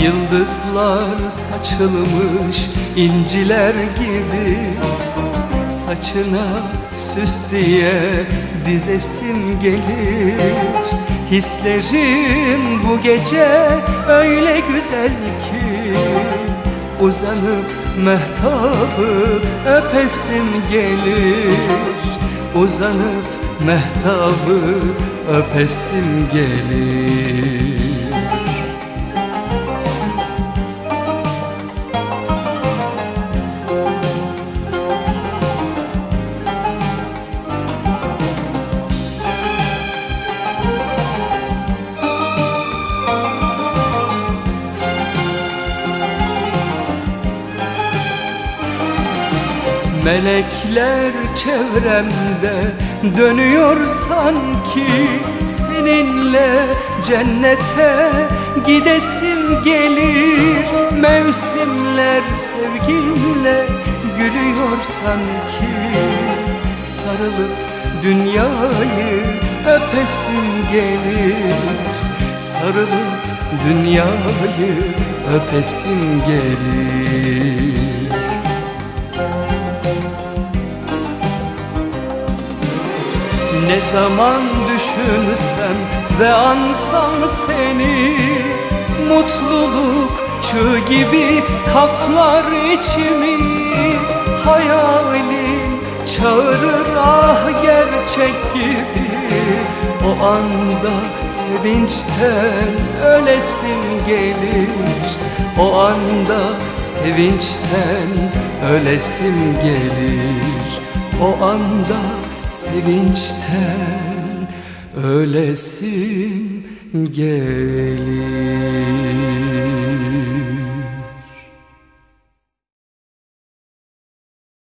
Yıldızlar saçılmış inciler gibi, saçına süs diye dizesim gelir. Hislerim bu gece öyle güzel ki, uzanıp mehtabı öpesim gelir. Uzanıp mehtabı öpesim gelir. Melekler çevremde dönüyor sanki, seninle cennete gidesim gelir. Mevsimler sevginle gülüyor sanki, sarılıp dünyayı öpesim gelir. Sarılıp dünyayı öpesim gelir. Ne zaman düşünsem ve ansam seni, mutluluk çığ gibi kaplar içimi. Hayalim çağırır ah gerçek gibi, o anda sevinçten ölesim gelir. O anda sevinçten ölesim gelir. O anda sevinçten ölesim gelir.